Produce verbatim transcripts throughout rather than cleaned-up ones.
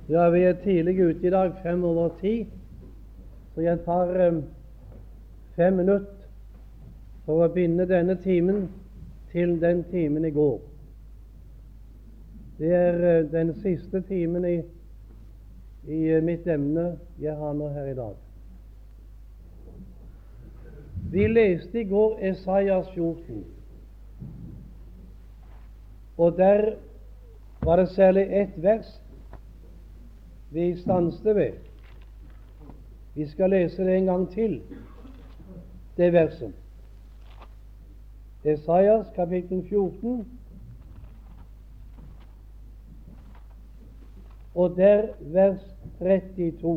Ja, vi er tidlig ute i dag, fem over ti, så jeg tar eh, fem minutter for å binde denne timen til den timen i går. Det er eh, den siste timen i, i eh, mitt emne jeg har nå her i dag. Vi leste i går Esaias fjorten, og der var det særlig ett vers vi stanste ved. Vi skal lese det en gang til, det verset. Esaias kapittel fjorten, og der vers trettito.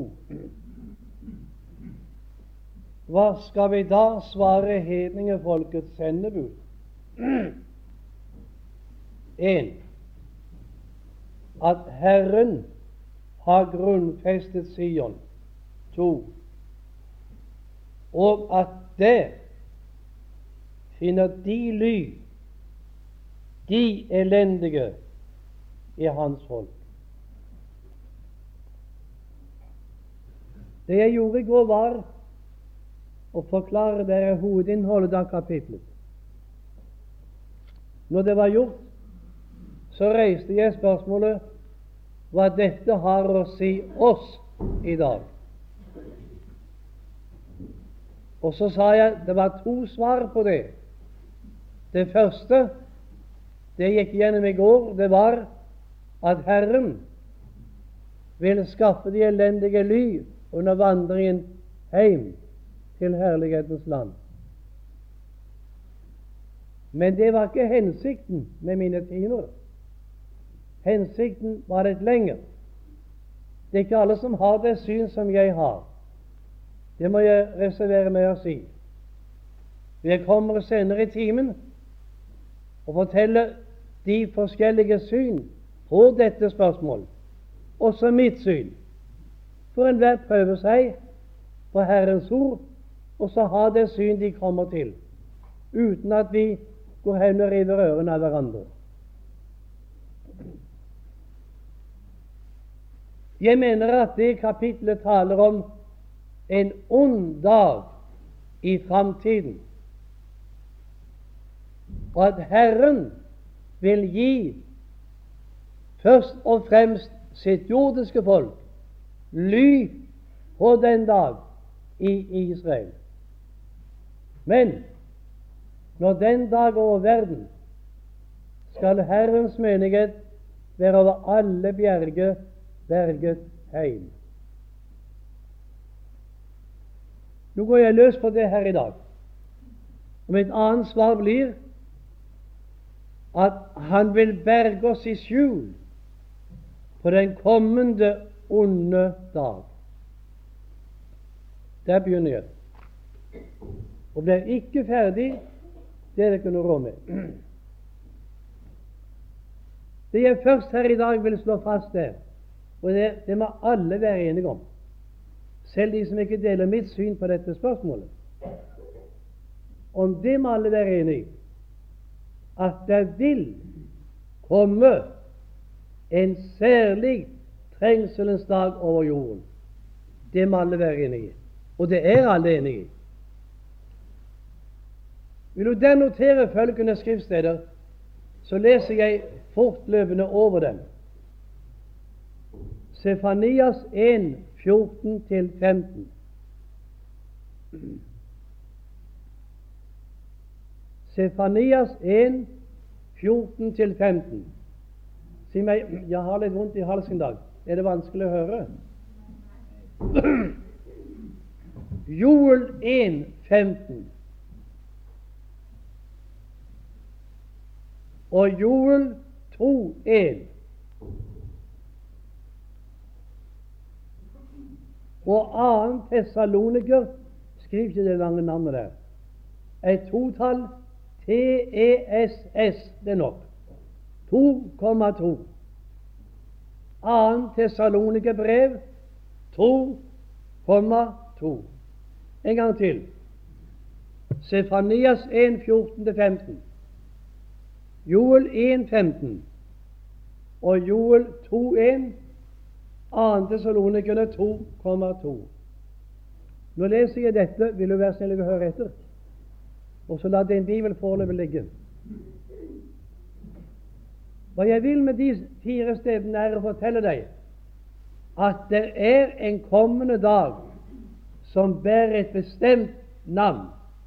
Hva skal vi da svare hedningefolkets sendebud? En, at Herren har grunnfestet Sion. To, og at der finner de ly, de elendige, i hans folk. Det jeg gjorde i går, var å forklare dere hovedinnholdet av kapitlet. Når det var gjort, så reiste jeg spørsmålet hva dette har å si oss i dag. Og så sa jeg det var to svar på det. Det første, det jeg gikk gjennom i går, det var at Herren vil skaffe de elendige ly under vandringen hjem til herlighetens land. Men det var ikke hensikten med mine timer. Hensikten var litt lenger. Det er ikke alle som har det syn som jeg har. Det må jeg reservere meg å si. Jeg kommer senere i timen og forteller de forskjellige syn på dette spørsmål, også mitt syn. For enhver prøver seg på Herrens ord, og så ha det syn de kommer til, uten at vi går hen og river ørene av hverandre. Jeg mener at det kapitlet taler om en ond dag i framtiden, og at Herren vil gi først og fremst sitt jordiske folk ly på den dag i Israel. Men når den dag over verden, skal Herrens menighet være over alle bjerge berget heim. Nå går jeg løs på det her i dag. Og mitt annet svar blir at han vil berge oss i skjul på den kommende onde dag. Der begynner jeg. Og blir ikke ferdig, det er det ikke noe råd med. Det jeg først her i dag vil slå fast der, og det, det må alle være enige om, selv de som ikke deler mitt syn på dette spørsmålet. Om det må alle være enige i, at det vil komme en særlig trengselens dag over jorden. Det må alle være enige i, og det er alle enige i. Vil du der notere følgende skriftsteder, så leser jeg fortløpende over dem. Sefanias en, fjorten til femten. Sefanias en, fjorten til femten. Si meg, jeg har litt vondt i halsen i dag. Er det vanskelig å høre? Joel en, femten. Og Joel to, en. Og annen Tessaloniker, skriv ikke det lange navnet der, et totall, T E S S, det er nok, to komma to. Annen Tessaloniker brev, to komma to. En gang til. Sefanias en, fjorten til femten. Joel en, femten. Og Joel to, en. Andre Tessalonikerne to komma to. Nå leser jeg dette, vil du være snill å høre etter, og så la din bibel foreløpig ligge. Hva jeg vil med de fire stedene er å fortelle deg at det er en kommende dag som bærer et bestemt navn,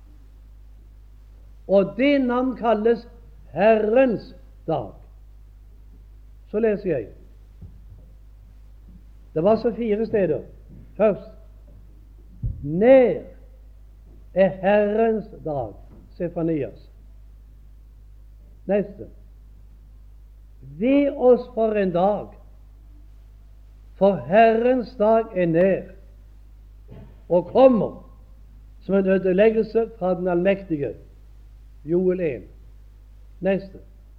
og det navn kalles Herrens dag. Så leser jeg. Det var så fire steder. Først, nær er Herrens dag, Sefanias. Neste, ved oss for en dag, for Herrens dag er nær og kommer som en ødeleggelse fra den allmektige, Joel en. Neste,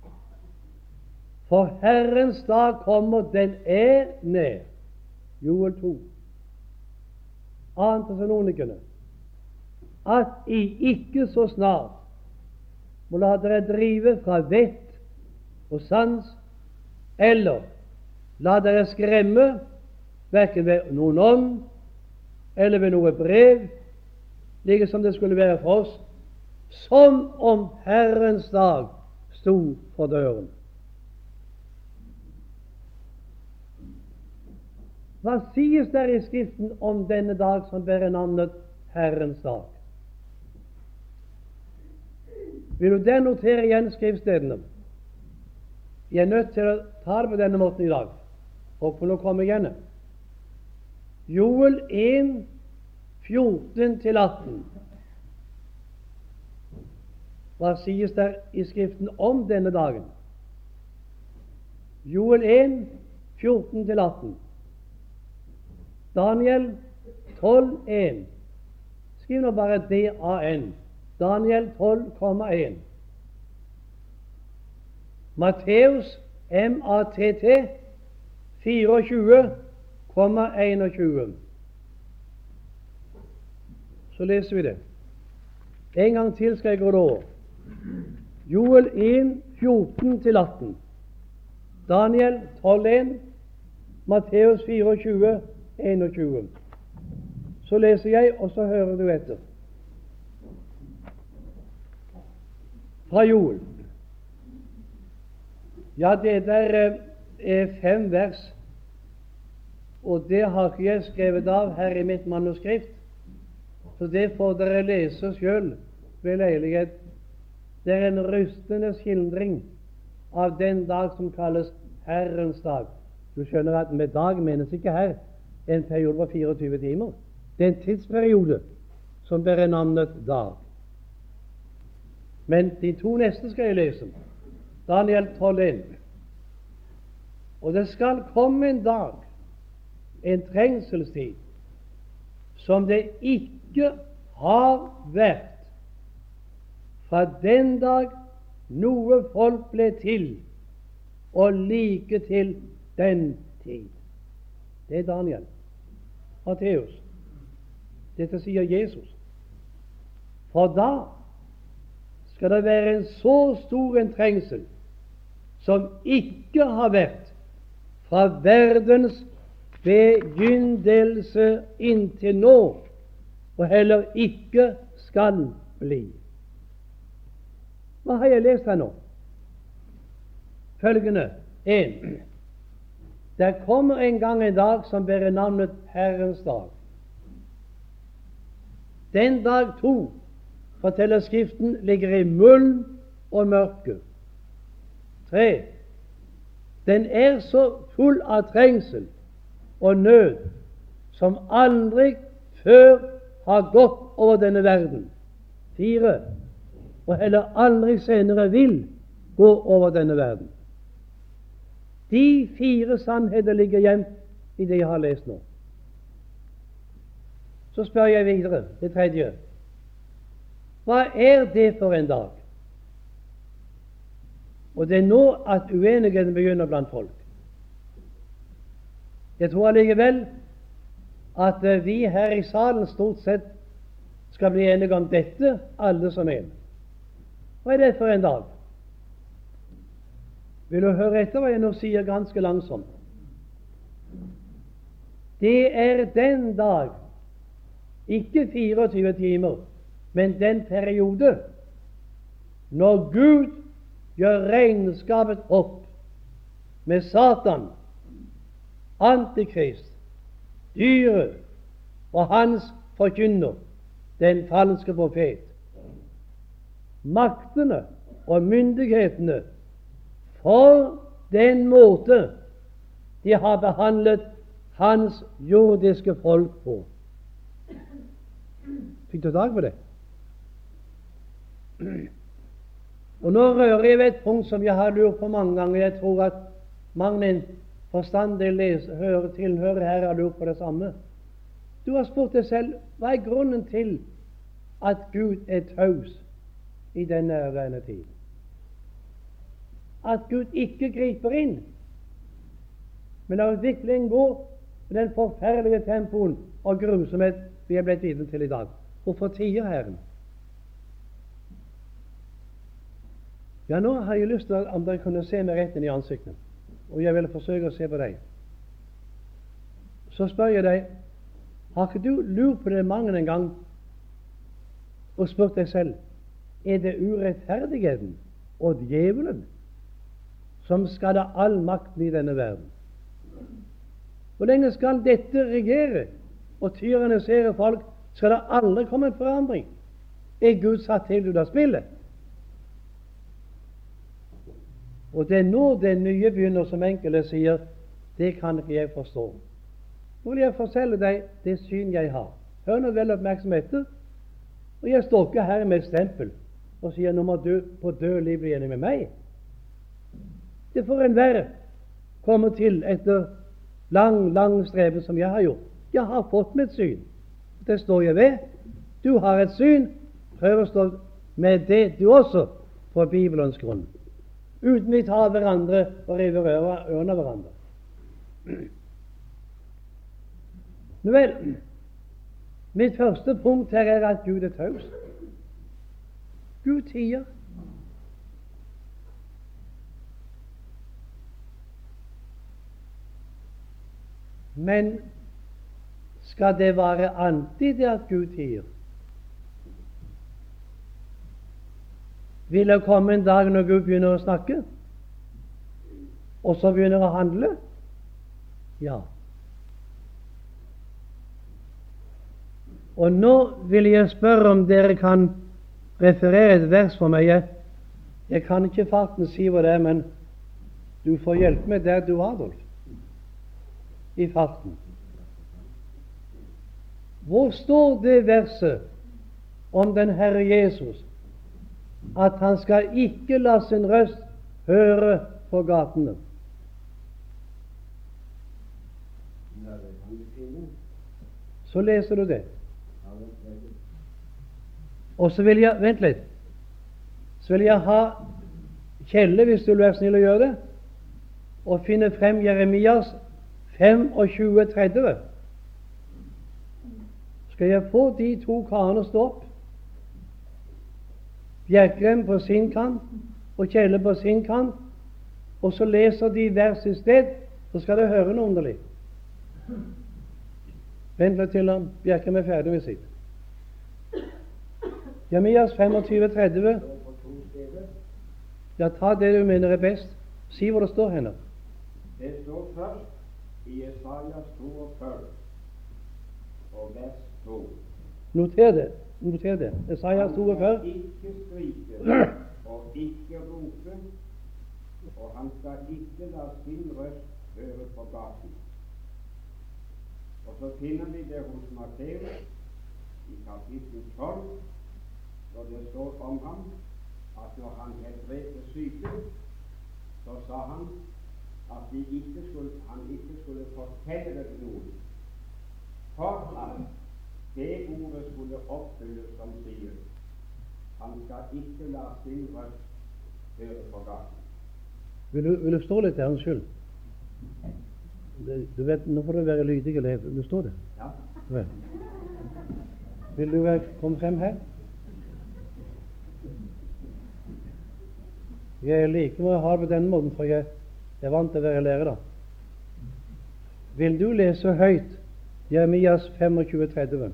for Herrens dag kommer, den er nær, Joel to. Andre Tessalonikerne, at I ikke så snart må la dere drive fra vett og sans, eller la dere skremme, hverken ved noen ånd eller ved noe brev, like som det skulle være for oss, som om Herrens dag sto for døren. Hva sies der i Skriften om denne dag som bærer navnet Herrens dag? Vil du der notere igjen skriftstedene? Jeg er nødt til å ta det på denne måten i dag, og for å komme igjen. Joel en, fjorten til atten. Hva sies der i Skriften om denne dagen? Joel en, fjorten til atten. Daniel tolv, en. Skriv nå bare D A N. Daniel tolv komma en. Matteus M A T T tjuefire komma tjueen. Så leser vi det. En gang til skal jeg gå det over. Joel en, fjorten til atten. Daniel tolv, en. Matteus tjuefire, tjueen. Så leser jeg, og så hører du etter. Fra Joel. Ja, det der er fem vers, og det har ikke jeg skrevet av her i mitt manuskript, så det får dere lese selv ved leilighet. Det er en rystende skildring av den dag som kalles Herrens dag. Du skjønner at med dag menes ikke her en periode på fireogtyve timer. Det er en tidsperiode som bærer navnet dag. Men de to neste skal jeg lese. Daniel tolv, en. Og det skal komme en dag, en trengselstid, som det ikke har vært fra den dag noe folk ble til, og like til den tid. Det er Daniel. Matteus. Dette sier Jesus. For da skal det være en så stor en trengsel som ikke har vært fra verdens begynnelse inntil nå, og heller ikke skal bli. Hva har jeg lest her nå? Følgende. En. Der kommer en gang en dag som bærer navnet Herrens dag. Den dag to, forteller Skriften, ligger i mulm og mørke. Tre. Den er så full av trengsel og nød som aldri før har gått over denne verden. Fire. Og heller aldri senere vil gå over denne verden. De fire sannheter ligger gjemt i det jeg har lest nå. Så spør jeg videre, det tredje. Hva er det for en dag? Og det er nå at uenigheten begynner blant folk. Jeg tror allikevel at vi her i salen stort sett skal bli enige om dette, alle som en. Hva er det for en dag? Vil du høre etter hva jeg nå sier ganske langsomt? det er den dag, ikke fireogtyve timer, men den periode når Gud gjør regnskapet opp med Satan, Antikrist, dyret og hans forkynner, den falske profet. Maktene og myndighetene for den måte de har behandlet hans jordiske folk på. Fikk du tak på det? Og nå rører jeg ved et punkt som jeg har lurt på mange ganger. Jeg tror at mange forstandige leser, hører, tilhører her, har lurt på det samme. Du har spurt deg selv, hva er grunnen til at Gud er taus i denne nærværende tid? At Gud ikke griper inn, men lar utviklingen gå med den forferdelige tempoen og grusomhet vi er blitt vitne til i dag. Hvorfor tier Herren? Ja, nå har jeg lyst til at om dere kunne se meg rett inn i ansiktet, og jeg vil forsøke å se på deg. Så spør jeg deg, har ikke du lurt på det mange en gang og spurt deg selv, er det urettferdigheten og djevelen som skal ha all makten i denne verden? Hvor lenge skal dette regere og tyrannisere folk? Skal det aldri komme en forandring? Er Gud satt til ut av spillet? Og det er nå det nye begynner, som enkelte sier, det kan ikke jeg forstå. Nå vil jeg fortelle deg det syn jeg har. Hør nå vel oppmerksom etter. Og jeg står ikke her med et stempel og sier nå må du på død liv bli enig med meg. Det får enhver komme til etter lang, lang streben som jeg har gjort. Jeg har fått mitt syn. Det står jeg ved. Du har et syn. Prøv å stå med det du også på Bibelens grunn. Uten vi tar hverandre og river ørene av hverandre. Nå vel, mitt første punkt her er at Gud er taus. Gud tier. Men skal det være alltid det at Gud tier? Vil det komme en dag når Gud begynner å snakke, og så begynner å handle? Ja. Og nå vil jeg spørre om dere kan referere et vers for meg. Jeg, jeg kan ikke farten si hva det er, men du får hjelpe meg der, du, Adolf, i farten. Hvor står det verset om den Herre Jesus, at han skal ikke la sin røst høre på gatene? Så leser du det. Og så vil jeg, vent litt, så vil jeg ha Kjelle, hvis du vil være snill å gjøre det, og finne frem Jeremias tjuefem tretti. Skal jeg få de to karene stå opp? Bjerkrem på sin kant og Kjelle på sin kant, og så leser de vers i sted, så skal det høre noe underlig. Vent litt til han Bjerkrem er ferdig med sitt. Jeremias tjuefem tretti. Ja, ta det du mener er best. Si hvor det står henne. Det står først i Jesajas fyrtito og vers to. Noter det. Noter det. Jesajas fyrtito. Han skal ikke skrike og ikke rope, og han skal ikke la sin røst høre på gaten. Og så finner vi det hos Matteus i kapittel tolv, når det står om ham at når han helbredte syke, så sa han at de ikke skulle, han ikke skulle fortelle det til noen, for at det ordet skulle oppfylles som sier, han skal ikke la sin røst høre på gaten. Vil du, vil du stå litt der, unnskyld? Du vet, nå får du være lydig, eller vil du stå der? Ja. Vel. Vil du være, komme frem her? Jeg liker å ha det på denne måten, for jeg er vant til å være lærer da. Vil du lese høyt Jeremias tjuefem tretti.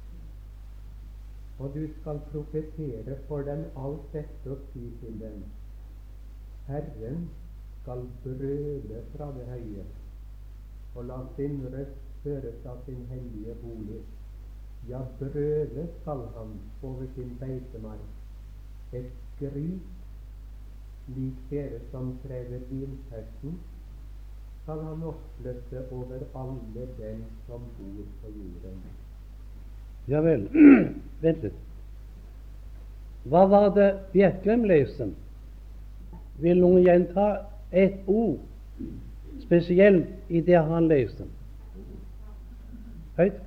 Og du skal profetere for dem alt dette og si til dem: Herren skal brøle fra det høye, og la sin røst høre fra sin hellige bolig. Ja, brøle skal han over sin beitemark. Et skrik, lik dere som krever vintersen, skal han oppløse over alle dem som bor på jorden. Ja vel. Vent litt. Hva var det Bjerkreim leste? Vil noen gjenta et ord spesielt i det han leste? Høyt?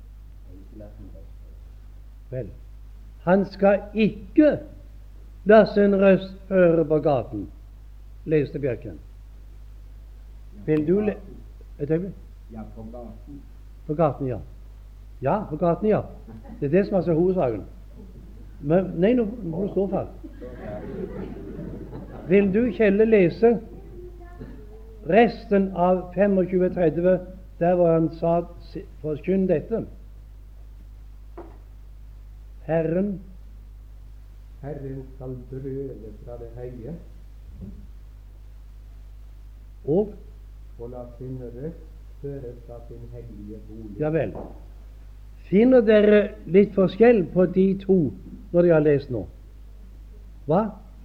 Vel, han skal ikke la sin røst høre på gaten, leste Bjerkreim. Vil du le... Et øyeblikk? Ja, på gaten. På gaten, ja. Ja, på gaten, ja. Det er det som er så hovedsaken. Men, nei, nå må du stå fast. Vil du, Kjelle, lese resten av tjuefem tretti, der hvor han sa, forkynn dette? Herren Herren skal brøle fra det høye, og og la sin røst høre fra sin hellige bolig. ja vel. Finner dere litt forskjell på de to når dere har lest nå? Hva?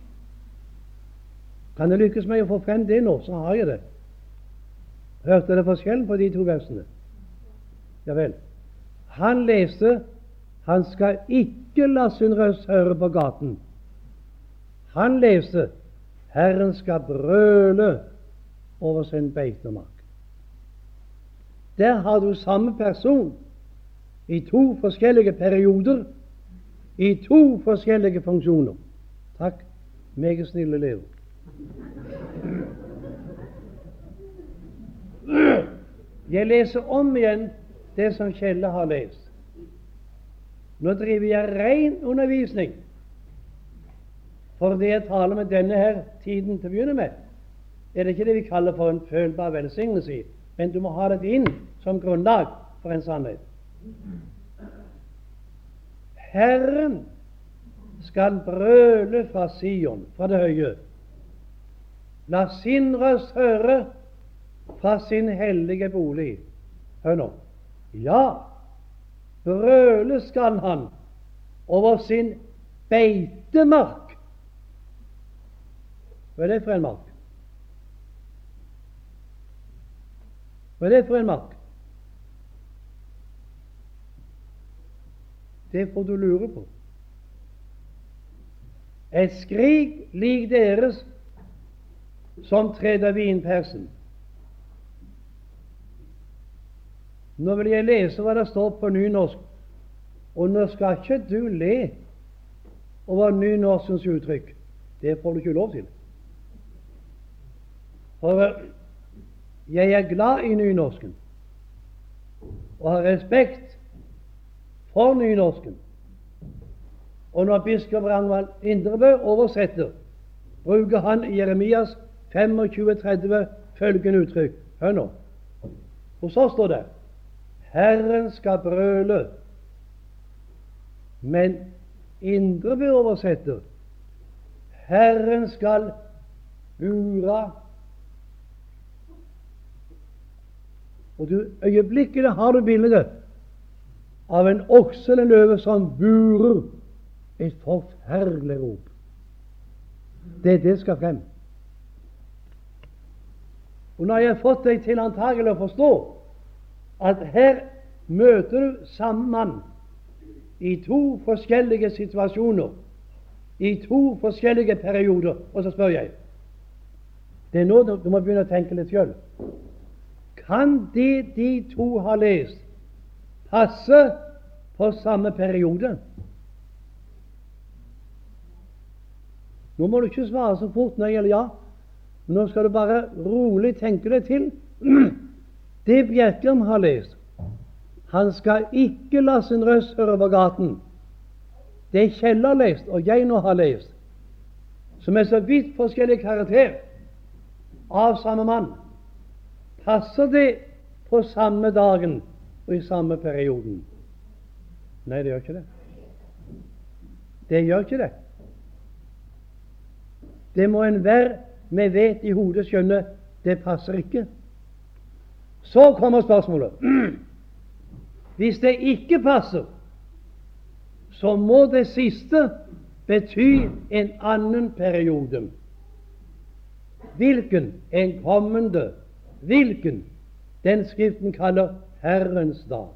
Kan jeg lykkes med å få frem det nå, så har jeg det. Hørte dere forskjellen på de to versene? Ja vel. Han leste: han skal ikke la sin røst høre på gaten. Han leste: Herren skal brøle over sin beitemark. Der har du samme person i to forskjellige perioder, i to forskjellige funksjoner. Takk, meget snille elever. Jeg leser om igjen det som Kjelle har lest. Nå driver jeg ren undervisning, for det jeg taler med denne her tiden til å begynne med, er det ikke det vi kaller for en følbar velsignelse, men du må ha det inn som grunnlag for en sannhet. Herren skal brøle fra Sion, fra det høye. La sin røst høre fra sin hellige bolig. Hør nå. Ja, brøle skal han over sin beitemark. Hva er det for en mark? Hva er det for en mark? Det får du lure på. Et skrik lik deres som treder vinpersen. Nå vil jeg lese hva det står på nynorsk, og nå skal ikke du le over nynorskens uttrykk. Det får du ikke lov til. For jeg er glad i nynorsken og har respekt for nynorsken. Og når biskop Ragnvald Indrebø oversetter, bruker han i Jeremias tjuefem tretti følgende uttrykk. Hør nå. Og så står det: Herren skal brøle. Men Indrebø oversetter: Herren skal bura. Og du, øyeblikkelig har du bildet av en okse eller en løve som burer. Et forferdelig rop. Det er det skal frem. Og når jeg har fått deg til antagelig å forstå at her møter du samme mann i to forskjellige situasjoner, i to forskjellige perioder, og så spør jeg, det er nå du må begynne å tenke litt selv. Kan det de to har lest, passe på samme periode? Nå må du ikke svare så fort når det gjelder ja. Nå skal du bare rolig tenke deg til. Det Bjerkreim har lest, han skal ikke la sin røst høre på gaten. Det Kjell har lest, og jeg nå har lest, som er så vidt forskjellig karakter av samme mann, passer det på samme dagen og i samme perioden? Nei, det gjør ikke det. Det gjør ikke det. Det må enhver med vet i hodet skjønne, det passer ikke. Så kommer spørsmålet. Hvis det ikke passer, så må det siste bety en annen periode. Hvilken? En kommende. Hvilken? Den Skriften kaller Herrens dag.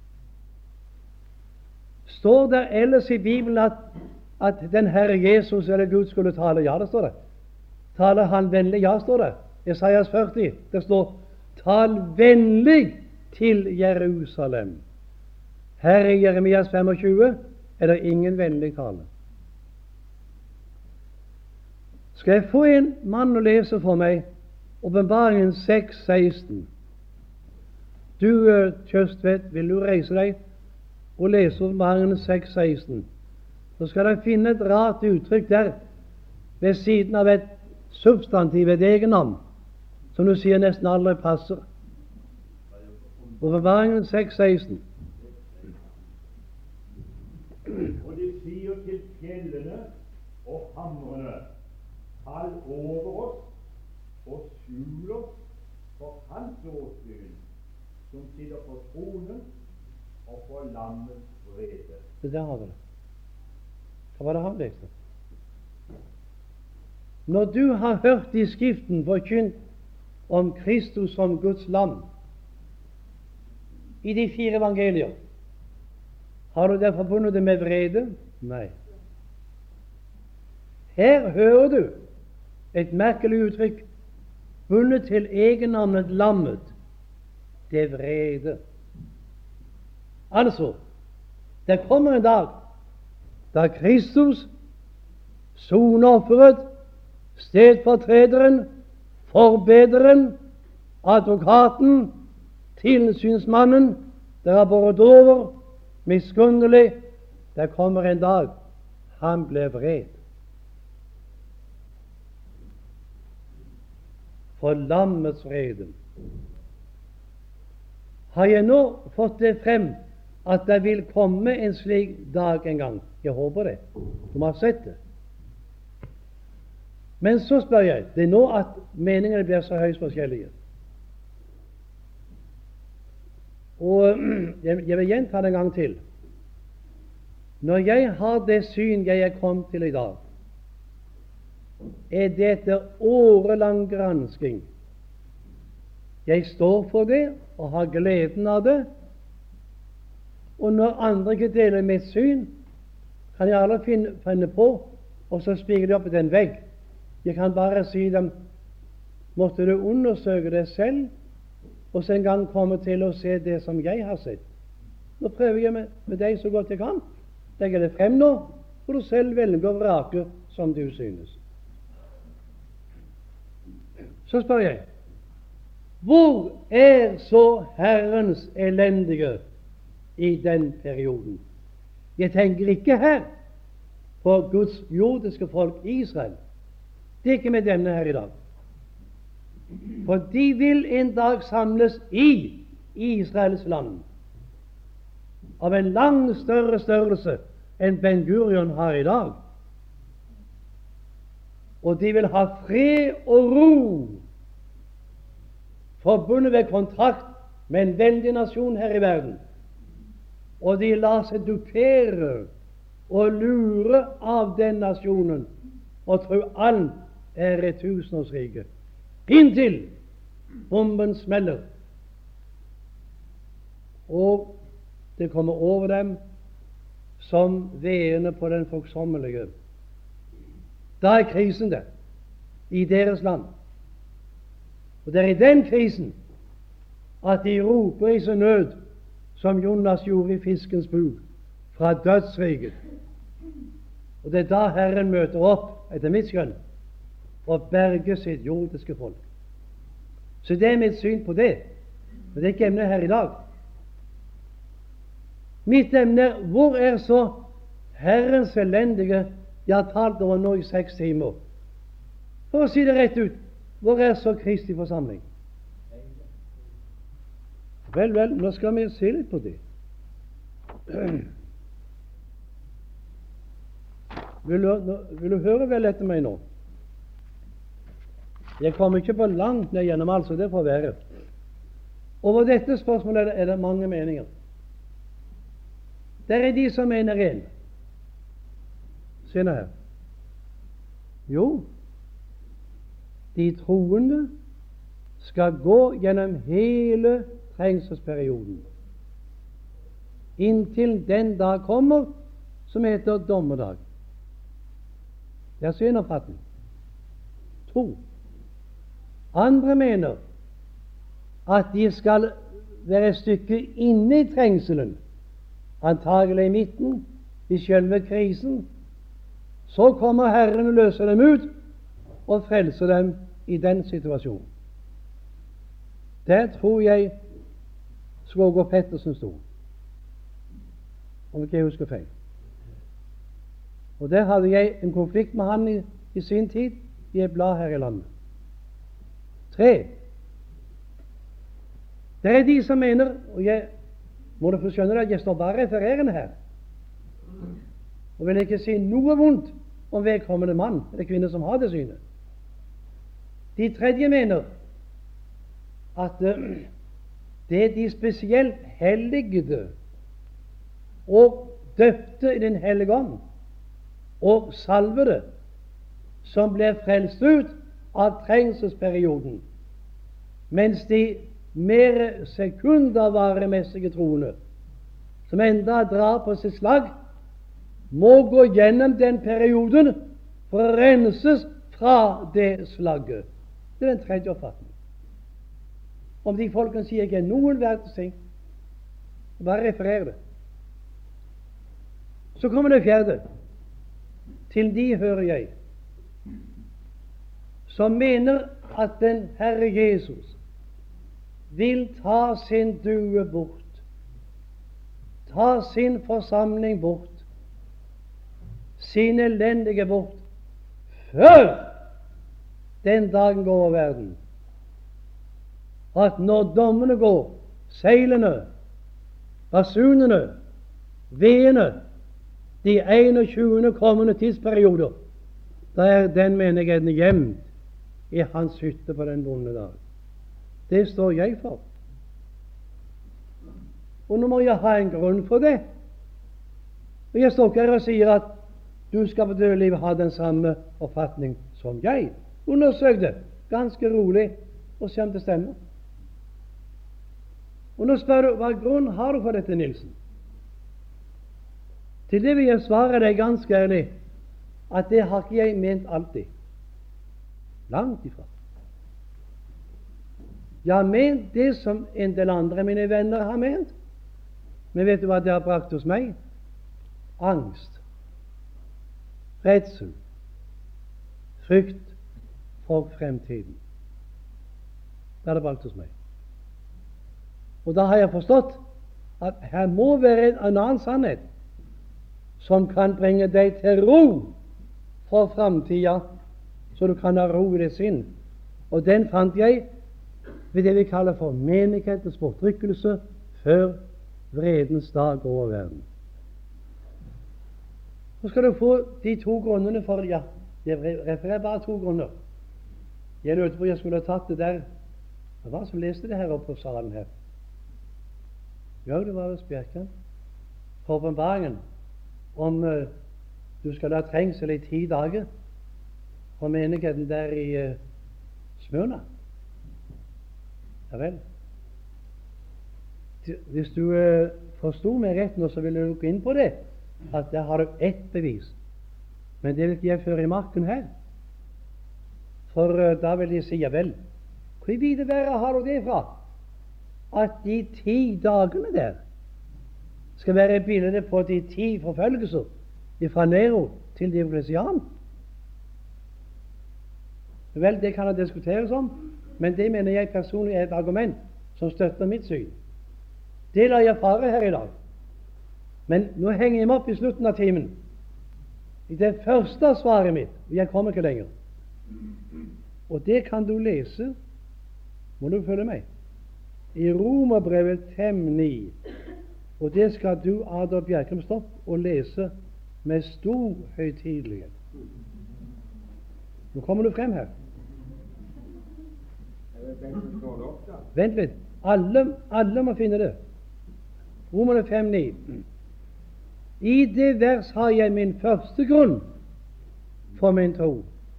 Står det ellers i Bibelen at, at den Herre Jesus eller Gud skulle tale? Ja, det står det. Taler han vennlig? Ja, står det. Jesajas førti. Det står tal vennlig til Jerusalem. Her i Jeremias femogtjue er det ingen vennlig tale. Skal jeg få en mann å lese for meg Åpenbaringen seks seksten? Du, Tjøstvedt, vil du reise deg og lese Åpenbaringen seks seksten? Så skal dere finne et rart uttrykk der ved siden av et substantiv, et egennavn, som du sier nesten aldri passer. Åpenbaringen seks seksten. Og de sier til fjellene og hamrene, fall over oss og skjul oss for hans åsyn, som sitter på tronen og på lammets vrede. Det der har vi det. Hva var det han leste? Når du har hørt i Skriften forkynt om Kristus som Guds lam i de fire evangelier, har du det forbundet det med vrede? Nei. Her hører du et merkelig uttrykk bundet til egennavnet lammet. Det er vrede. Altså, det kommer en dag da Kristus, soneofferet, stedfortrederen, forbederen, advokaten, tilsynsmannen, der har båret over, miskunnelig. Det kommer en dag han ble vred. For lammets vrede. Har jeg nå fått det frem at det vil komme en slik dag en gang? Jeg håper det. Du må ha sett det. Men så spør jeg, det er nå at meningene blir så høyst forskjellige. Og jeg vil gjenta det en gang til. Når jeg har det syn jeg er kommet til i dag, er det etter årelang gransking. Jeg står for det og har gleden av det. Og når andre ikke deler mitt syn, kan jeg aldri finne, finne på og så spiker de opp i den vegg. Jeg kan bare si dem, måtte du undersøke det selv, og så en gang komme til å se det som jeg har sett. Nå prøver jeg med, med deg så godt jeg kan. Legger det frem nå, for du selv velger å vrake som du synes. Så spør jeg, hvor er så Herrens elendige i den perioden? Jeg tenker ikke her på Guds jordiske folk Israel. Det er ikke med denne her i dag. For de vil en dag samles i Israels land av en langt større størrelse enn Ben Gurion har i dag. Og de vil ha fred og ro forbundet ved kontrakt med en veldig nasjon her i verden. Og de lar seg dupere og lure av den nasjonen og tror alt er et tusenårsrike. Inntil bomben smeller og det kommer over dem som veene på den folksommelige. Da er krisen der i deres land. Og det er i den krisen at de roper i sin nød, som Jonas gjorde i fiskens buk, fra dødsriket. Og det er da Herren møter opp, etter mitt skjønn, og berger sitt jordiske folk. Så det er mitt syn på det. Men det er ikke emnet her i dag. Mitt emne er, hvor er så Herrens elendige? Jeg har talt over nå i seks timer. For å si det rett ut, hvor er så Kristi forsamling? Vel, vel, nå skal vi se litt på det. Vil du, vil du høre vel etter meg nå? Jeg kommer ikke på langt ned gjennom alt, så det får være. Over dette spørsmålet er det, er det mange meninger. Det er de som mener en. Se nå her. Jo, de troende skal gå gjennom hele trengselsperioden inntil den dag kommer som heter dommedag. Det er en oppfatning. To. Andre mener at de skal være et stykke inne i trengselen, antagelig i midten, i selve krisen. Så kommer Herren og løser dem ut og frelser dem i den situasjonen. Der tror jeg svoger Pettersen sto, om ikke jeg husker feil. Og der hadde jeg en konflikt med han i, i sin tid i et blad her i landet. Tre. Det er de som mener, og jeg må du få skjønne det, at jeg står bare refererende her, og vil ikke si noe vondt om vedkommende mann eller kvinne som har det synet. De tredje mener at uh, det er de spesielt helligede og døpte i Den hellige ånd og salvede som ble frelst ut av trengselsperioden, mens de mer sekundervaremessige troende, som enda drar på sitt slag, må gå gjennom den perioden for å renses fra det slagget. Det er den tredje oppfatningen. Om de folkene sier ikke noen verdens ting, bare referer det. Så kommer det fjerde. Til de hører jeg som mener at den Herre Jesus vil ta sin due bort, ta sin forsamling bort, sin elendige bort, før den dagen går over verden. At når dommene går, seilene, basunene, vedene, de enogtyve kommende tidsperioder, da er den menigheten gjemt i hans hytte på den vonde dag. Det står jeg for. Og nå må jeg ha en grunn for det. Og jeg står ikke her og sier at du skal på dødelivet ha den samme oppfatning som jeg. Undersøk det ganske rolig og se om det stemmer. Og nå spør du, hva grunn har du for dette, Nilsen? Til det vil jeg svare deg ganske ærlig at det har ikke jeg ment alltid. Langt ifra. Jeg har ment det som en del andre mine venner har ment. Men vet du hva det har brakt hos meg? Angst, redsel, frykt for fremtiden. Det har det brakt hos meg. Og da har jeg forstått at her må være en annen sannhet som kan bringe deg til ro for framtida, så du kan ha ro i ditt sinn. Og den fant jeg ved det vi kaller for menighetens bortrykkelse før vredens dag over verden. Så skal du få de to grunnene for ja, jeg refererer bare to grunner. Jeg lurte på jeg skulle ha tatt det der. Det var som leste det her oppe på salen her. Ja, det var hos Bjerkan. For åpenbaringen om uh, du skal ha trengsel i ti dager for menigheten der i uh, Smyrna. Ja vel. Hvis du uh, forsto meg rett nå, så vil du gå inn på det, at der har du ett bevis. Men det vil ikke jeg føre i marken her. For uh, da vil de si, ja vel, hvor i vide verden har du det fra? At de ti dagene der skal være et bilde på de ti forfølgelser fra Nero til Diocletian. Vel, det kan det diskuteres om, men det mener jeg personlig er et argument som støtter mitt syn. Det lar jeg fare her i dag. Men nå henger jeg meg opp i slutten av timen i det første svaret mitt, og jeg kommer ikke lenger. Og det kan du lese, må du følge meg, i Romerbrevet fem ni, og det skal du, Adolf Bjerkreim, stoppe og lese med stor høytidelighet. Nå kommer du frem her. Vent litt. Alle, alle må finne det. Romerne fem ni. I det vers har jeg min første grunn for min tro.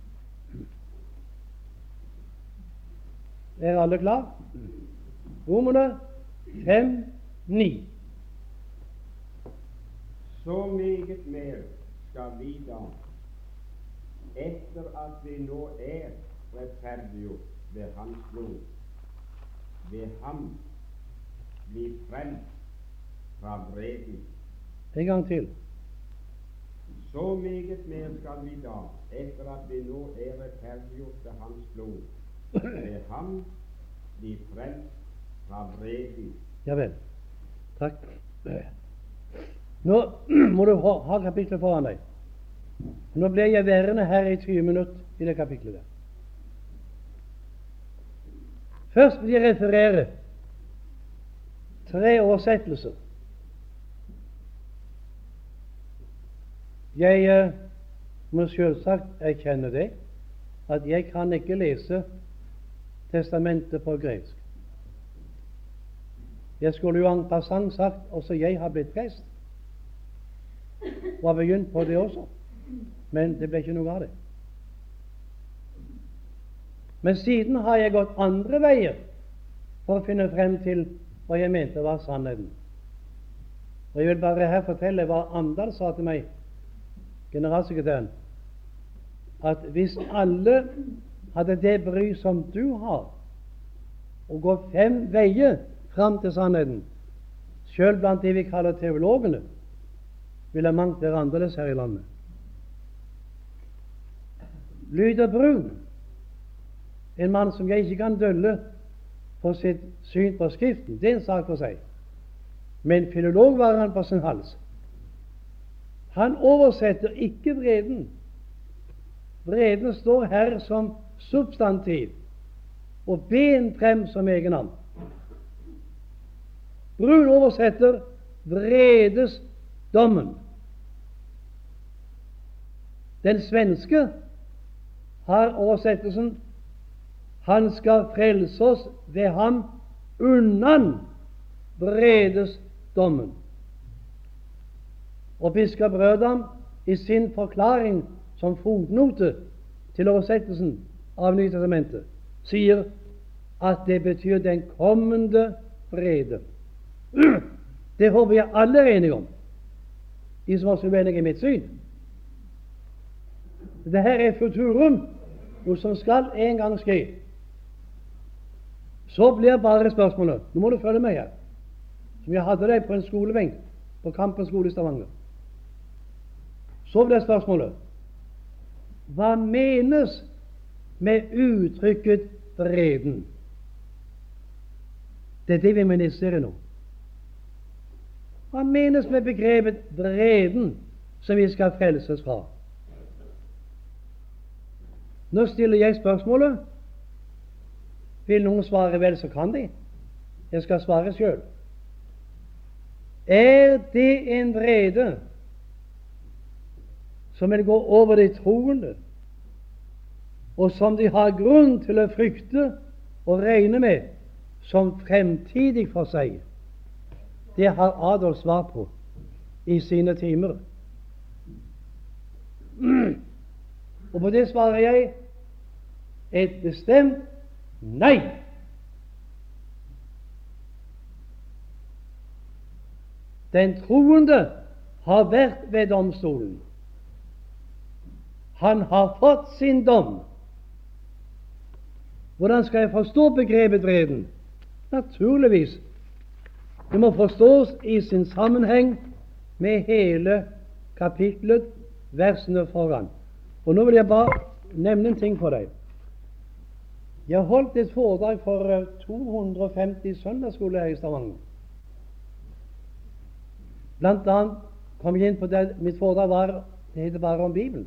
Er alle klar? Romerne fem ni. Så meget mer skal vi da, etter at vi nå er rettferdiggjort ved Hans blod, ved ham bli frelst fra vreden. En gang til. Så meget mer skal vi da, etter at vi nå er rettferdiggjort ved Hans blod, ved ham bli frelst fra vreden. Ja vel. Takk. Nå må du ha, ha kapitlet foran deg. Nå blir jeg værende her i tyve minutter i det kapitlet der. Først vil jeg referere tre oversettelser. Jeg eh, må selvsagt erkjenne det, at jeg kan ikke lese testamentet på gresk. Jeg skulle jo en passant sagt også jeg har blitt prest, og har begynt på det også, men det ble ikke noe av det. Men siden har jeg gått andre veier for å finne frem til hva jeg mente var sannheten. Og jeg vil bare her fortelle hva Andal sa til meg, generalsekretæren, at hvis alle hadde det bry som du har, å gå fem veier fram til sannheten, selv blant de vi kaller teologene, ville mangt være annerledes her i landet. Luther Brun, en mann som jeg ikke kan dølle for sitt syn på Skriften, det er en sak for seg, men filolog var han på sin hals. Han oversetter ikke vreden. Vreden står her som substantiv og ben frem som egennavn. Brun oversetter vredesdommen. Den svenske har oversettelsen han skal frelse oss ved ham unnan vredesdommen. Og biskop Rødam i sin forklaring som fotnote til oversettelsen av Nye testamentet sier at det betyr den kommende vrede. Det håper jeg alle er enige om, de som også er uenige i mitt syn. Dette er futurum, noe som skal en gang skje. Så blir bare spørsmålet, nå må du følge med her, som jeg hadde deg på en skolebenk på Kampen skole i Stavanger. Så blir spørsmålet, hva menes med uttrykket vreden? Det er det vi ministrerer nå. Hva menes med begrepet vreden som vi skal frelses fra? Nå stiller jeg spørsmålet. Vil noen svare vel, så kan de. Jeg skal svare selv. Er det en vrede som vil gå over de troende, og som de har grunn til å frykte og regne med som fremtidig for seg? Det har Adolf svar på i sine timer. Og på det svarer jeg et bestemt nei. Den troende har vært ved domstolen. Han har fått sin dom. Hvordan skal jeg forstå begrepet vreden? Naturligvis. Det må forstås i sin sammenheng med hele kapitlet, versene foran. Og nå vil jeg bare nevne en ting for deg. Jeg holdt et foredrag for to hundre og femti søndagsskoler her i Stavanger. Blant annet kom jeg inn på det. Mitt foredrag var, det heter bare om Bibelen.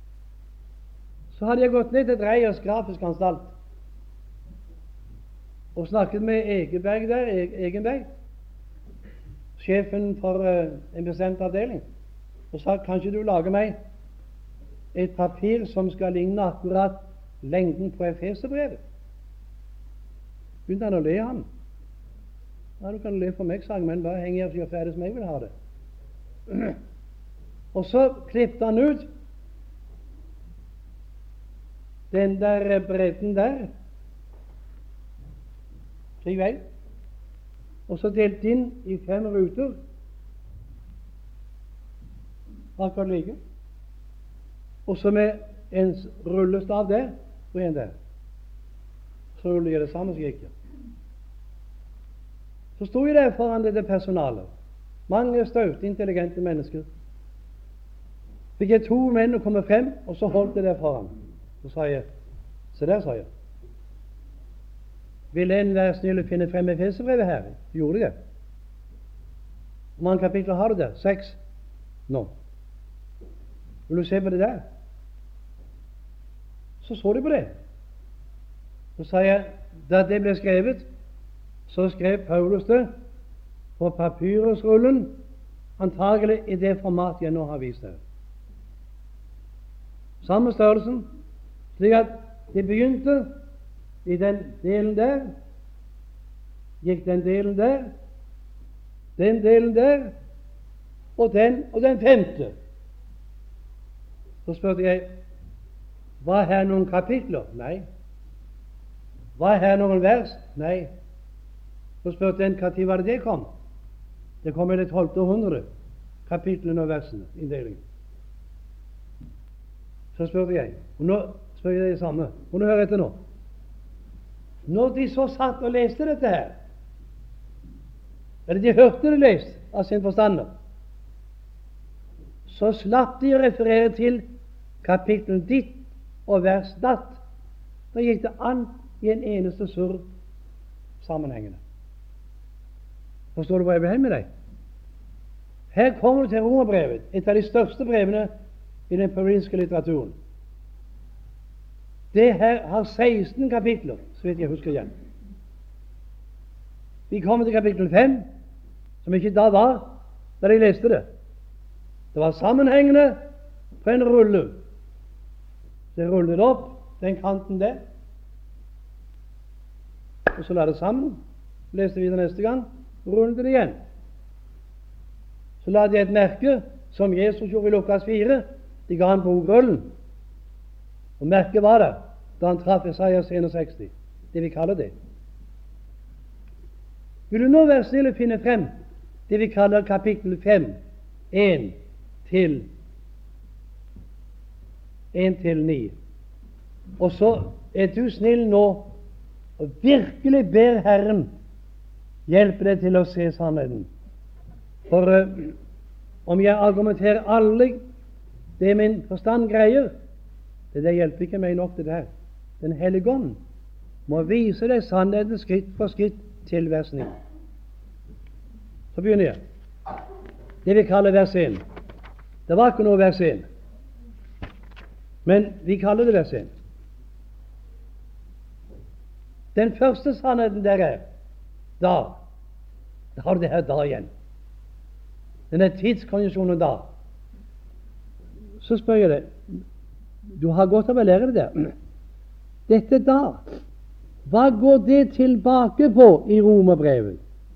Så hadde jeg gått ned til Dreiers grafisk anstalt og snakket med Egeberg der, E- Egenberg, sjefen for eh, en bestemt avdeling, og sa kanskje du lager meg et papir som skal ligne akkurat lengden på Efeserbrevet. Begynte han å le, han. Ja, du kan le for meg, sa jeg, men bare heng her og gjør ferdig som jeg vil ha det. Og så klippte han ut den der bredden der, slik vei, og så delt inn i fem ruter, akkurat like, og så med en rullestav der og en der. Så ruller jeg det sammen, så gikk det. Så sto jeg der foran det personalet. Mange støte, intelligente mennesker. Fikk jeg to menn å komme frem, og så holdt jeg der foran. Så sa jeg, se der, sa jeg. Vil en være snill å finne frem Efeserbrevet her? Gjorde jeg det? Hvor mange kapitler har du der? Seks? Nå. Vil du se på det der? Så så de på det. Så sa jeg, da det ble skrevet, så skrev Paulus det på papyrusrullen, antagelig i det format jeg nå har vist her. Samme størrelsen, slik at det begynte i den delen der, gikk den delen der, den delen der, og den og den femte. Så spurte jeg, var her noen kapitler? Nei. Var her noen vers? Nei. Så spurte jeg, hva tid var det det kom? Det kom i det tolvte århundre, kapitlene og versene, inndelingen. Så spurte jeg, og nå spør jeg det samme, og nå hører etter nå. Når de så satt og leste dette her, eller de hørte det lest av sin forstander, så slapp de å referere til kapittel ditt og vers datt. Da gikk det an i en eneste surr sammenhengende. Forstår du hva jeg vil hen med deg? Her kommer du til Romerbrevet, et av de største brevene i den paulinske litteraturen. Det her har seksten kapitler, så vidt jeg husker igjen. Vi kommer til kapittel fem, som ikke da var da de leste det. Det var sammenhengende på en rulle. Så jeg rullet opp den kanten der, og så la det sammen, leste videre neste gang, rullet det igjen. Så la de et merke, som Jesus gjorde i Lukas fire. De ga han bogrullen, og merket var der da han traff Isaias sekstiseks, det vi kaller det. Vil du nå være snill å finne frem det vi kaller kapittel fem, én til én til ni. Og så er du snill nå og virkelig ber Herren hjelpe deg til å se sannheten. For uh, om jeg argumenterer aldri det min forstand greier, det der hjelper ikke meg nok til det her. Den hellige ånd må vise deg sannheten skritt for skritt til vers ni. Så begynner jeg. Det vi kaller vers én. Det var ikke noe vers én, men vi kaller det vers én. Den første sannheten der er da. Da har du det her da igjen. Denne tidskonjunksjonen da. Så spør jeg deg, du har godt av å lære det der. Dette da, hva går det tilbake på i Romerbrevet?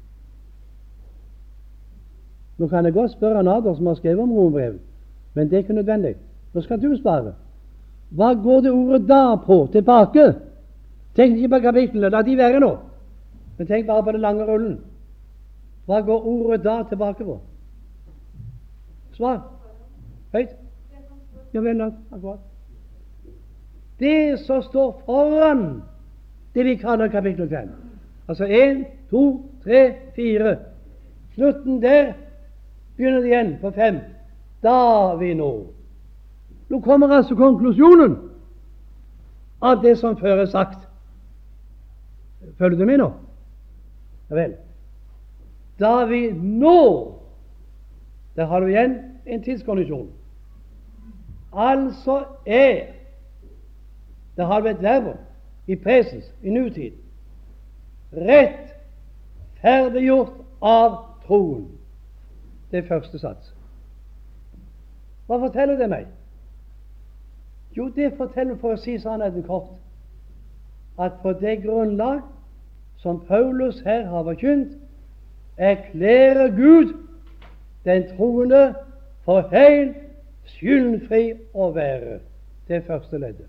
Nå kan jeg godt spørre Nader som har skrevet om Romerbrevet, men det er ikke nødvendig. Nå skal du svare. Hva går det ordet da på tilbake? Tenk ikke på kapitlene, la de være nå, men tenk bare på den lange rullen. Hva går ordet da tilbake på? Svar. Høyt. Ja vel, akkurat. Det som står foran det vi kaller kapittel fem. Altså én, to, tre, fire. Slutten der begynner det igjen på fem. Da vi nå. Nå kommer altså konklusjonen av det som før er sagt. Følger du med nå? Ja vel. Da vi nå, der har du igjen en tidskondisjon. Altså er, der har vi et verb i presens, i nutid. rettferdiggjort av troen. Det er første sats. Hva forteller det meg? Jo, det forteller, for å si sannheten kort, at på det grunnlag som Paulus her har forkynt, erklærer Gud den troende for helt skyldfri å være. Det første leddet.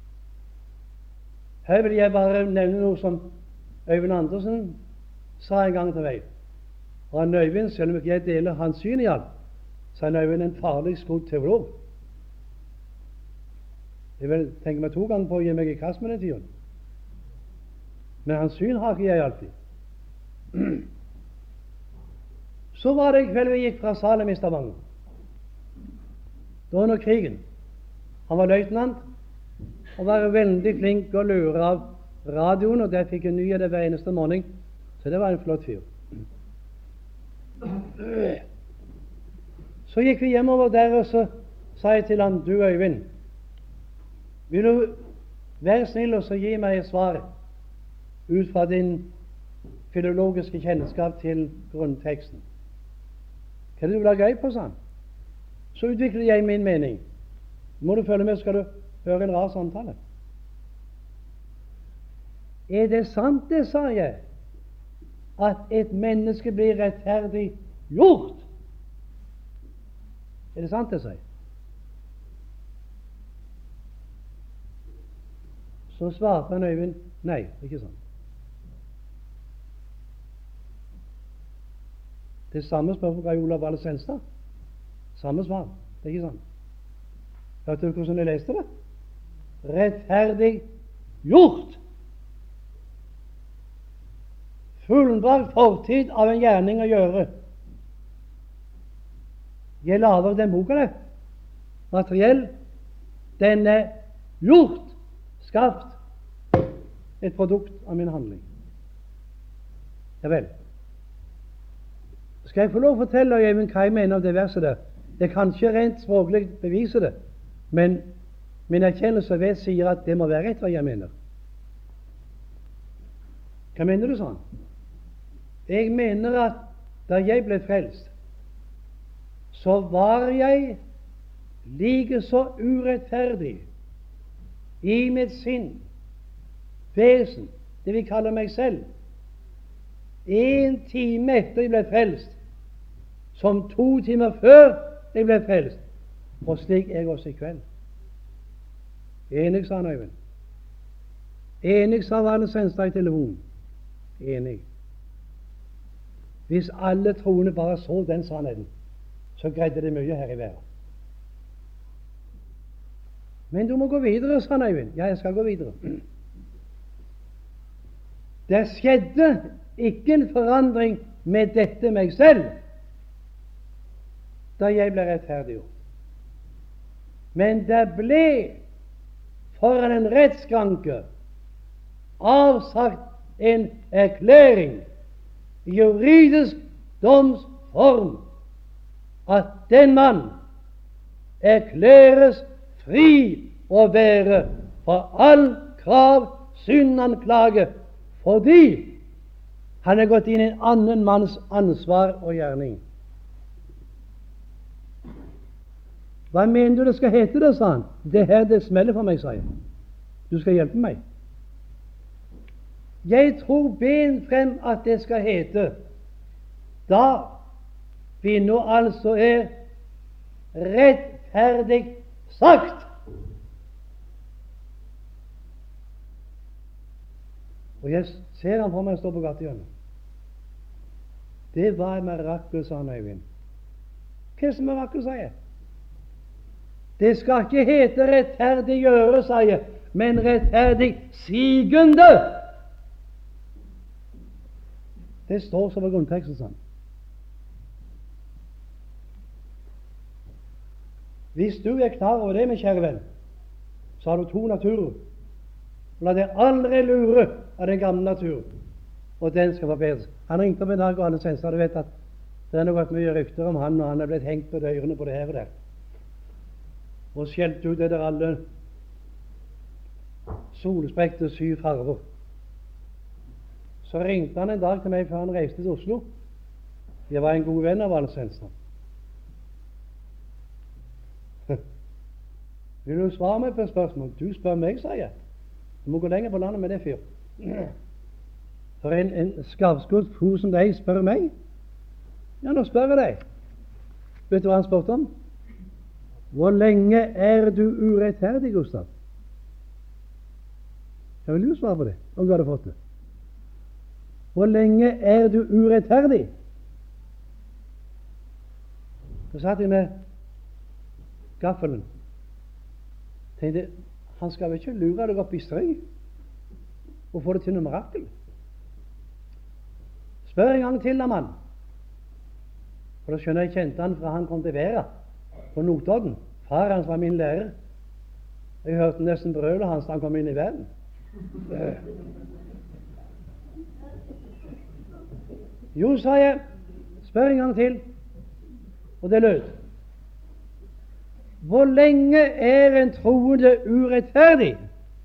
Her vil jeg bare nevne noe som Øyvind Andersen sa en gang til meg. Og han Øyvind, selv om ikke jeg deler hans syn i alt, så er Øyvind en farlig skodd teolog. Jeg vil tenke meg to ganger på å gi meg i kast med den tiden. Men hans syn har ikke jeg alltid. Så var det en kveld vi gikk fra Salem i Stavanger. Da under krigen. Han var løytnant og var veldig flink å lure av radioen, og der fikk jeg nyheter hver eneste morgen. Så det var en flott fyr. Så gikk vi hjemover der, og så sa jeg til han, du Øyvind, vil du være snill og så gi meg et svar ut fra din filologiske kjennskap til grunnteksten. Hva er det du vil ha greie på, sa han. Så utvikler jeg min mening. Må du følge med, skal du høre en rar samtale. Er det sant det, sa jeg, at et menneske blir rettferdig gjort? Er det sant det, sa jeg? Så svarte han Øyvind, nei, ikke sant. Det samme spørsmålet ga Olav Valle Svenstad. Samme svar, det er ikke sant. Hørte du hvordan jeg leste det? Rettferdig gjort. Fullbrakt fortid av en gjerning å gjøre. Jeg laver den boka der. Materiell. Den er gjort, skapt, et produkt av min handling. Ja vel. Skal jeg få lov å fortelle Øyvind hva jeg mener om det verset der? Jeg kan ikke rent språklig bevise det, men min erkjennelse vet sier at det må være rett hva jeg mener. Hva mener du, sa han? Jeg mener at da jeg ble frelst, så var jeg like så urettferdig i mitt sinn, vesen, det vi kaller meg selv, en time etter jeg ble frelst, som to timer før jeg ble frelst, og slik er jeg også i kveld. Enig, sa han Øyvind. Enig, sa Valle Svenstad i telefonen. Enig. Hvis alle troende bare så den sannheten, så greide det mye her i verden. Men du må gå videre, sa Øyvind. Ja, jeg skal gå videre. Det skjedde ikke en forandring med dette meg selv da jeg ble rettferdiggjort. Men det ble foran en rettsskranke avsagt en erklæring i juridisk domsform at den mann erklæres fri å være for all krav, syndanklage, fordi han er gått inn i en annen manns ansvar og gjerning. Hva mener du det skal hete det, sa han. Det her det smeller for meg, sa jeg. Du skal hjelpe meg. Jeg tror ben frem at det skal hete da vi nå altså er rettferdig sagt. Og jeg ser han for meg stå på gatehjørnet. Det var mirakel, sa han Øyvind. Hva er som er mirakel, sa jeg? Det skal ikke hete rettferdig gjøre, sa jeg, men rettferdig sigende. Det står som var grunnteksten, sa han. Hvis du er klar over det, min kjære venn, så har du to naturer. La deg aldri lure av den gamle naturen, og den skal forbedres. Han ringte opp en dag, og alle svensker hadde vet at det er noe mye rykter om han, og han er blitt hengt på dørene på det her og der, og skjelt ut etter alle solspekte syv farver. Så ringte han en dag til meg før han reiste til Oslo. Jeg var en god venn av Valsensson. Vil du svare meg på et spørsmål? Du spør meg, sa jeg. Du må gå lenger på landet med det fyr. For en, en skavskutt fo som deg spør meg? Ja, nå spør jeg deg. Vet du hva han spurte om? Hvor lenge er du urettferdig, Gustav? Jeg vil jo svare på det, om du hadde fått det. Hvor lenge er du urettferdig? Så satt jeg med gaffelen. Tenkte, han skal vel ikke lure deg opp i stry og få det til noe mirakel? Spør en gang til da, mann. For da skjønner jeg kjente han fra han kom til Vera på Notodden. Far hans var min lærer. Jeg hørte nesten brølet hans da han kom inn i verden. Jo, sa jeg, spør en gang til. Og det lød: hvor lenge er en troende urettferdig?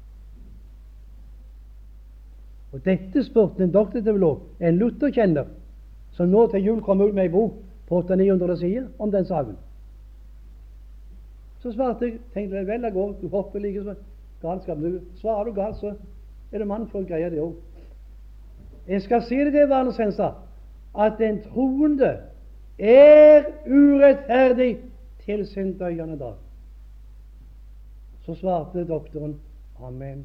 Og dette spurte en doktorteolog, en Luther-kjenner, som nå til jul kom ut med en bok på åtte til ni hundre sider om den saken. Så svarte jeg, tenkte jeg, vel, det går, du hopper like så galskap. Du svarer du galt, så er det mann for å greie det òg. Jeg skal si det til Valsensson, at en troende er urettferdig til sin døende dag. Så svarte doktoren amen.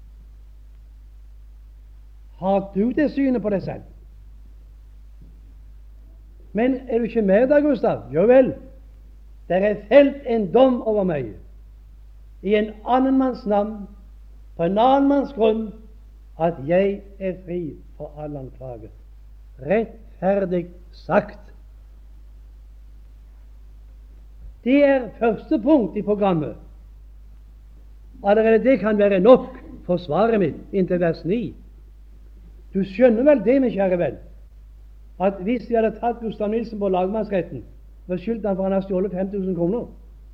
Har du det synet på deg selv? Men er du ikke med da, Gustav? Jo vel, det er felt en dom over meg i en annen manns navn, på en annen manns grunn, at jeg er fri for all anklage. Rettferdig sagt. Det er første punkt i programmet. Allerede det kan være nok for svaret mitt inntil vers ni. Du skjønner vel det, min kjære venn, at hvis de hadde tatt Gustav Nilsen på lagmannsretten og skyldt han for han har stjålet fem tusen kroner,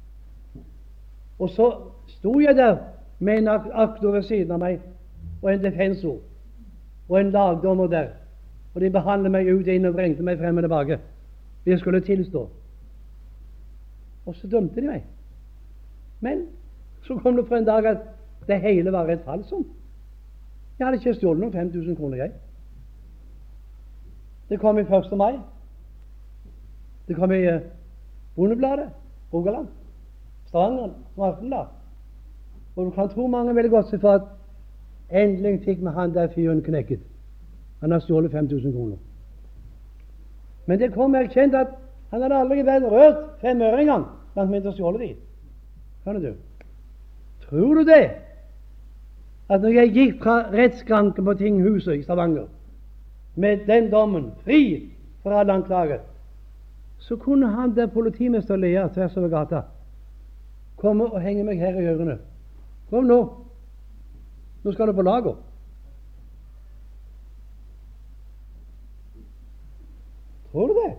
og så sto jeg der med en aktor ved siden av meg og en defensor og en lagdommer der, og de behandlet meg ut inn og vrengte meg frem og tilbake. Jeg skulle tilstå. Og så dømte de meg. Men så kom det for en dag at det hele var et falsum. Jeg hadde ikke stjålet noen fem tusen kroner, jeg. Det kom i første mai. Det kom i uh, Bondebladet, Rogaland, Stavanger, Markendag. Og du kan tro mange ville gått seg for at endelig fikk vi han der fyren knekket. Han har stjålet fem tusen kroner. Men det kom erkjent at han hadde aldri vært rørt fem øre engang, blant mindre stjålet de. Skjønner du? Tror du det? At når jeg gikk fra rettsskranken på tinghuset i Stavanger med den dommen, fri for all anklage, så kunne han der politimester Lea tvers over gata komme og henge meg her i ørene. Kom nå, nå skal du på lager. Tror du det?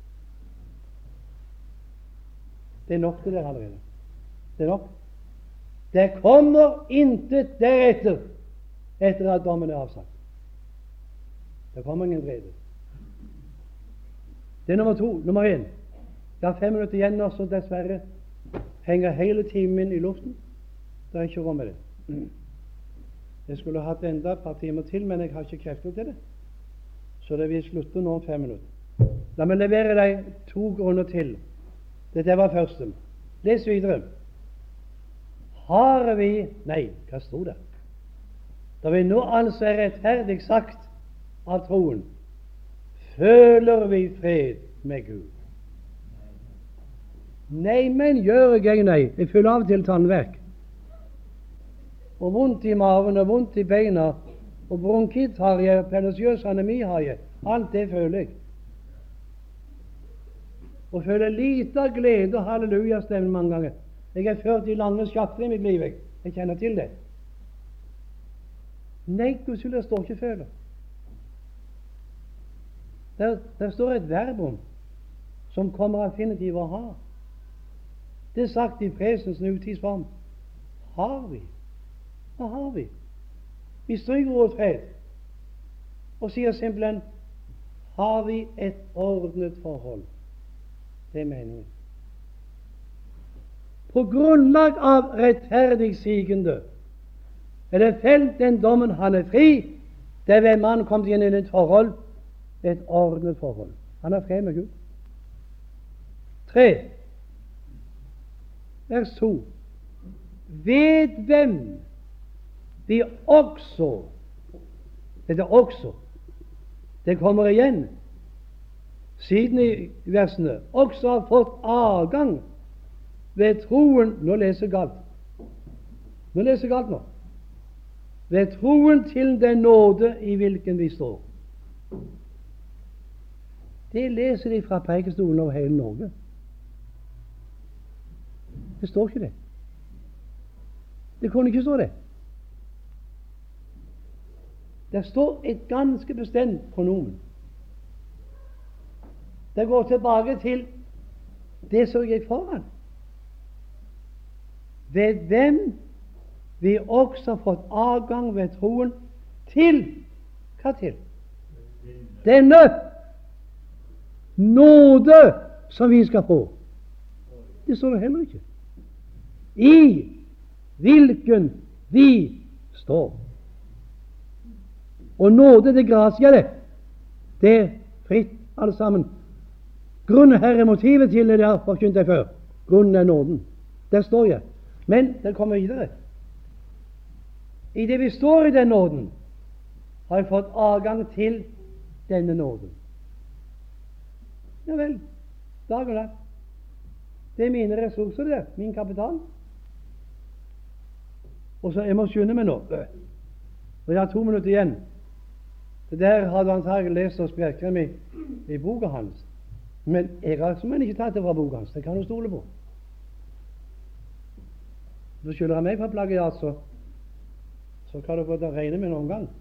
Det er nok til dere allerede. Det er nok. Det kommer intet deretter etter at dommen er avsagt. Det kommer ingen vrede. Det er nummer to. Nummer én. Jeg har fem minutter igjen, og så dessverre henger hele timen min i luften. Det er ikke rom med det. Jeg skulle hatt enda et par timer til, men jeg har ikke krefter til det. Så det vil slutte nå om fem minutter. La meg levere deg to grunner til. Dette var første. Les videre. Har vi Nei, hva sto det? Da vi nå altså er rettferdig sagt av troen, føler vi fred med Gud. Nei, men gjør jeg nei. Jeg føler av og til tannverk. Og vondt i maven og vondt i beina. Og bronkitt har jeg, pernisiøs anemi har jeg. Alt det føler jeg. Og føler lite av glede og halleluja-stemme mange ganger. Jeg har ført de lange skjafter i mitt liv. Jeg, jeg kjenner til det. Nei, Guds skyld, det står ikke føler. Der, der står et verbum som kommer affinitiv å ha. Det er sagt i presens nutidsform. Har vi? Hva har vi? Vi stryker ordet fred. og sier simpelthen: har vi et ordnet forhold? Det er meningen. På grunnlag av rettferdig sigende er det felt den dommen han er fri. Det er ved mann kommet inn i et forhold, et ordnet forhold. Han er fred med Gud. Tre, vers to. Ved hvem vi også, dette også, det kommer igjen siden i versene, også har fått adgang ved troen. Nå leser galt. Nå leser galt nå. Ved troen til den nåde i hvilken vi står. Det leser de fra prekestolen over hele Norge. Det står ikke det. Det kunne ikke stå det. Det står et ganske bestemt pronomen. Det går tilbake til det som gikk foran. Ved hvem vi også har fått adgang ved troen til hva til? Denne nåde som vi skal få. Det står det heller ikke. I hvilken vi står. Og nåde, det gratia det. Det er fritt, alle sammen. Grunnen her er motivet til det jeg har forkynt deg før. Grunnen er nåden. Der står jeg. Men det kommer videre. I det vi står i den nåden, har jeg fått adgang til denne nåden. Ja vel, dag og natt. Det er mine ressurser, det. Min kapital. Og så jeg må skynde meg nå. Og jeg har to minutter igjen. Det der har du antagelig lest og spreket i, i boka hans. Men jeg har som ikke tatt det fra boka hans. Det kan du stole på. Så skylder han meg for plagiat, så så kan du få det regne med noen gang.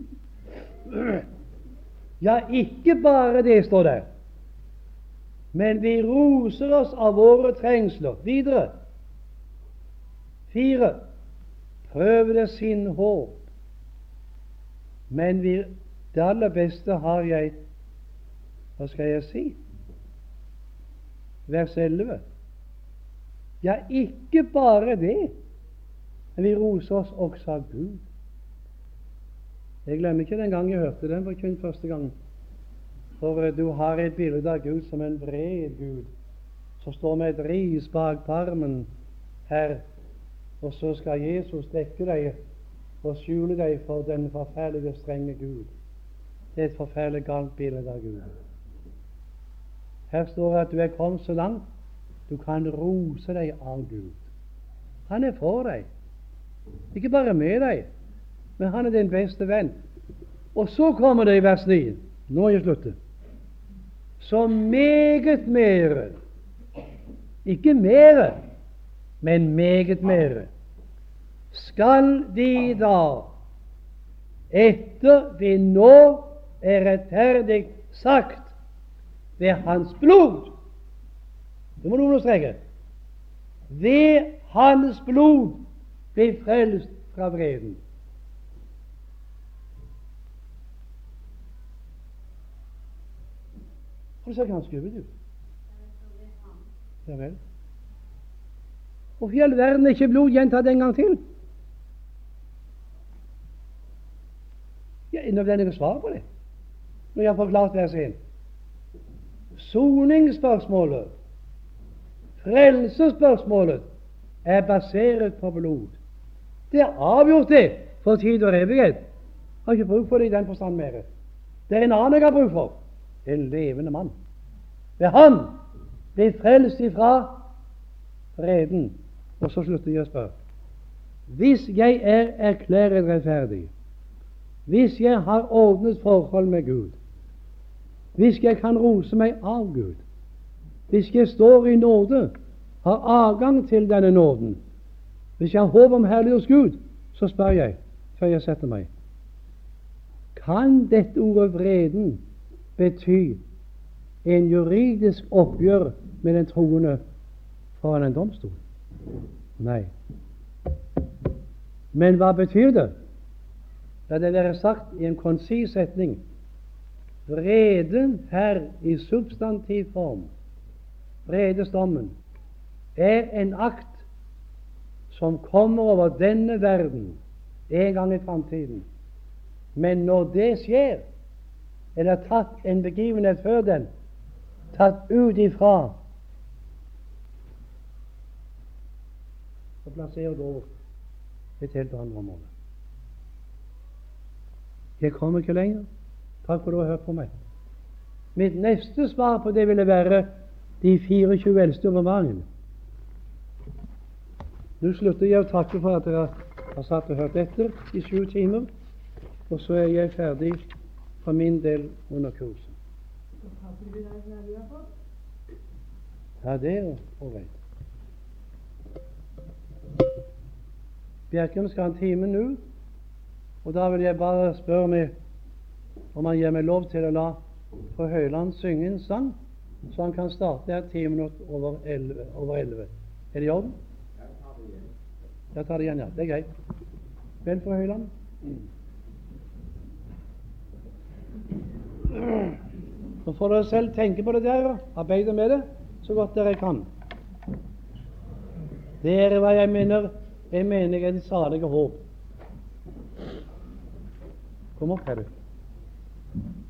Ja, ikke bare det står der. Men vi roser oss av våre trengsler. Videre. Fire. Prøv det sin håp. Men vi, det aller beste har jeg, hva skal jeg si? Vers elleve. Ja, ikke bare det, men vi roser oss også av Gud. Jeg glemmer ikke den gang jeg hørte den for kun første gang. For uh, du har et bilde av Gud som en vred Gud, som står med et ris bak parmen her, og så skal Jesus dekke deg og skjule deg for den forferdelige strenge Gud. Det er et forferdelig galt bilde av Gud. Her står det at du er kommet så langt du kan rose deg av Gud. Han er for deg, ikke bare med deg, men han er din beste venn. Og så kommer det i vers ni. Nå er jeg sluttet. Så meget mere, ikke mere, men meget mere, skal de da, etter vi nå er rettferdig sagt ved hans blod, det må du understreke, ved hans blod bli frelst fra vreden. Og det ser ganske ut. Ja vel. Og for hele verden er ikke blod gjentatt en gang til. Ja, er nødvendig å svare på det når jeg har forklart vers én. Soningsspørsmålet, frelsesspørsmålet, er basert på blod. Det er avgjort det for tid og evighet. Jeg har ikke bruk for det i den forstand mer. Det er en annen jeg har bruk for. En levende mann. Ved han blir frelst ifra vreden. Og så slutter jeg å spørre. Hvis jeg er erklæret rettferdig, hvis jeg har ordnet forhold med Gud, hvis jeg kan rose meg av Gud, hvis jeg står i nåde, har adgang til denne nåden, hvis jeg har håp om herlig hos Gud, så spør jeg, før jeg setter meg, kan dette ordet vreden bety en juridisk oppgjør med den troende foran en domstol? Nei. Men hva betyr det? La det være sagt i en konsis setning: vreden her i substantiv form, vredesdommen, er en akt som kommer over denne verden en gang i framtiden. Men når det skjer, er det tatt en begivenhet før den, tatt ut ifra, og plassert over et helt annet område. Jeg kommer ikke lenger. Takk for at du har hørt på meg. Mitt neste svar på det ville være de fireogtjue eldste romanene. Nå slutter jeg å takke for at dere har satt og hørt etter i sju timer, og så er jeg ferdig for min del under kurset. Ja, det er all right. Bjerkem skal ha en time nå, og da vil jeg bare spørre meg om han gir meg lov til å la Fru Høyland synge en sang, så han kan starte her ti minutter over elleve. Over elleve. Er det i orden? Jeg tar det igjen, ja. Det er greit. Vel, Fru Høyland? Så får dere selv tenke på det der, og arbeide med det så godt dere kan. Det er hva jeg mener jeg mener er det salige håp. Kom opp her, du.